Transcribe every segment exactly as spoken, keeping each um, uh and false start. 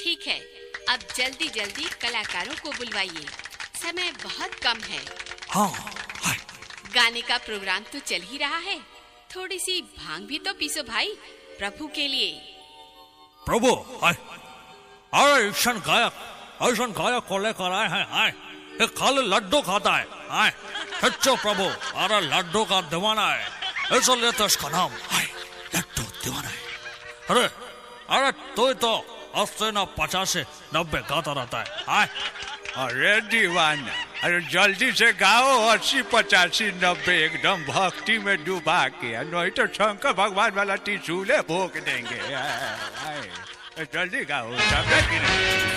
ठीक है, अब जल्दी जल्दी कलाकारों को बुलवाइए, समय बहुत कम है। हाँ, हाय। गाने का प्रोग्राम तो चल ही रहा है, थोड़ी सी भांग भी तो पीसो भाई, प्रभु के लिए। प्रभु, हाय। अरे ईशन गायक, ईशन गायक को लेकर आए हैं, हाय। ये खाली लड्डू खाता है, हाय। सच्चो प्रभु, अरे लड्डू का दीवाना है, इसलिए तो इसका नाम हाय लड्डू दीवाना है। अरे अरे तू तो अस्सी न पचासी नब्बे गाता रहता है, हाय। अरे दीवाना, अरे जल्दी से गाओ अस्सी पचासी नब्बे एकदम भक्ति में डूबा के, नहीं तो शंकर भगवान वाला त्रिशूल भोग देंगे। आए, आए, जल्दी गाओ, समझे कि नहीं?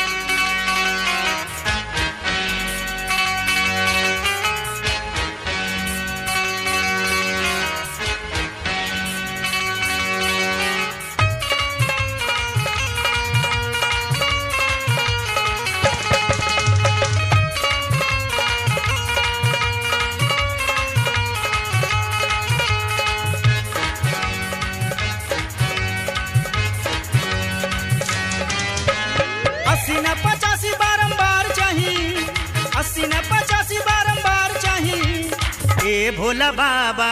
अस्सी न पचासी बारंबार चाहिए, अस्सी न पचासी बारंबार चाहिए। ए भोला बाबा,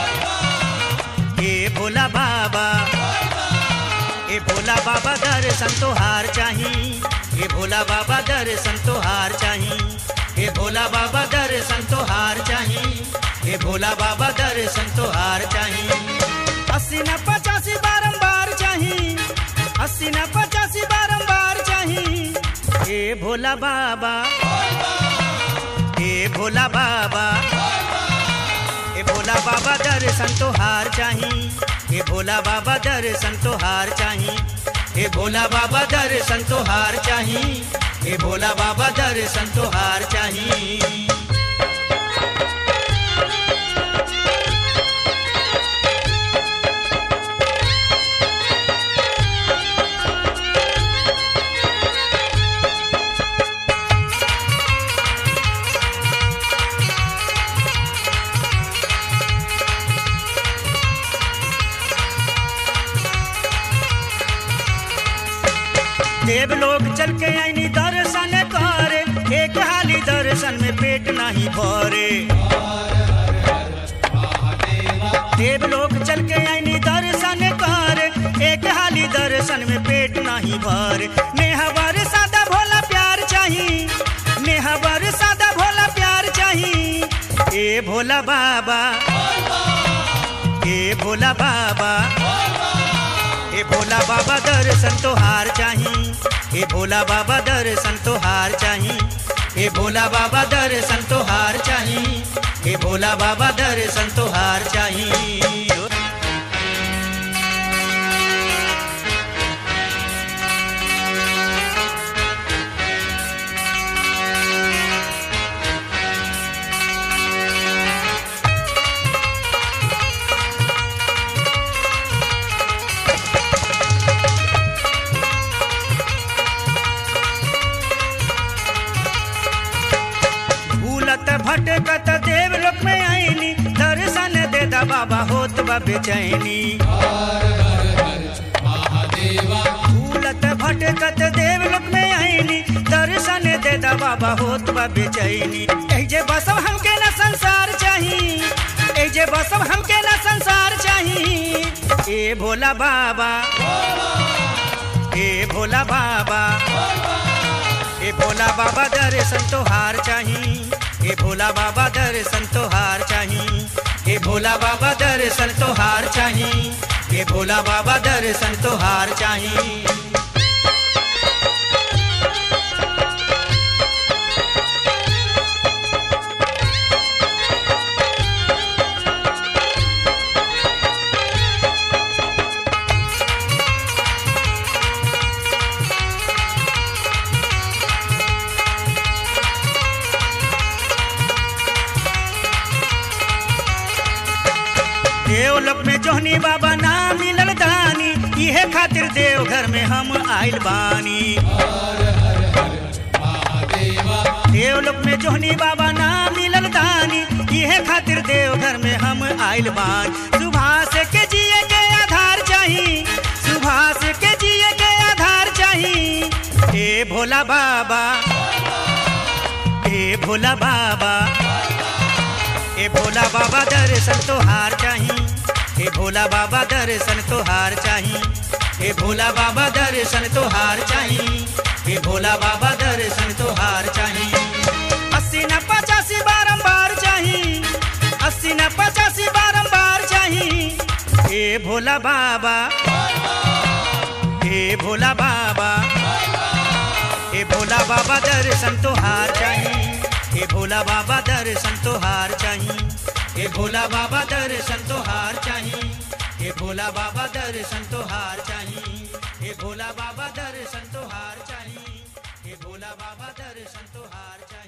ए भोला बाबा, ए भोला बाबा दर्शन तोहार चाहिए, ए भोला बाबा दर्शन तोहार चाहिए, ए भोला बाबा दर्शन तोहार चाहिए, ए भोला बाबा दर्शन तोहार चाहिए। अस्सी न पचासी बारंबार चाहिए, अस्सी न पचासी बारंबार चाहिए। ए भोला बाबा, ए भोला बाबा, ए भोला बाबा दर्शन तोहार चाहिए, ए भोला बाबा दर्शन तोहार चाहिए, ए भोला बाबा दर्शन तोहार चाहिए, ए भोला बाबा दर्शन तोहार चाहिए। देव लोग चल के आईनी दर्शन करे, एक हाली दर्शन में पेट नहीं भरे। देव लोग चल के आईनी दर्शन करे, एक हाली दर्शन में पेट नहीं भरे। नेहवर सादा भोला प्यार चाहिए, नेहवर सादा भोला प्यार चाहिए। ए भोला बाबा, ए भोला बाबा, ए भोला बाबा दर्शन तोहार चाहिए, ए भोला बाबा दर्शन तोहार चाहिए, ए भोला बाबा दर्शन तोहार चाहिए, ए भोला बाबा दर्शन तोहार चाहिए। भटकत देवलोक में आईनी, दर्शन दे दा बाबा होत बा बेचैनी। भूलत भटकत देवलोक में आईनी, दर्शन दे दा बाबा होत बा बेचैनी। एजे बसव हमके ना संसार चाहिए, एजे बसव हमके ना संसार चाहिए। ए भोला बाबा, ए भोला बाबा, ए भोला बाबा दर्शन तोहार चाहिए, ए भोला बाबा दर्शन तोहार चाहिए, ए भोला बाबा दर्शन तोहार चाहिए, ए भोला बाबा दर्शन तोहार चाहिए। देवलोक में जोहनी बाबा ना मिलल दानी, इहे खातिर देव घर में हम आइल बानी। देवलोक में जोहनी बाबा ना मिलल दानी, इहे खातिर देव घर में हम आइल बानी। सुभाष के जिए के आधार चाहिए, सुभाष के जिए के आधार चाहिए। भोला बाबा, ए भोला बाबा, ए भोला बाबा दर्शन तोहार चाही, ए भोला बाबा दर्शन तोहार चाही, ए भोला बाबा दर्शन तोहार चाही, ए भोला बाबा दर्शन तोहार चाही। अस्सी न पचासी बारंबार चाही, अस्सी न पचासी बारंबार चाही, ए भोला बाबा, ए भोला बाबा, ए भोला बाबा दर्शन तोहार चाही, ए भोला बाबा दर्शन तोहार चाही, ए भोला बाबा दर्शन तोहार चाही, ए भोला बाबा दर्शन तोहार चाही, ए भोला बाबा दर्शन तोहार चाही, ए भोला बाबा दर्शन तोहार चाही।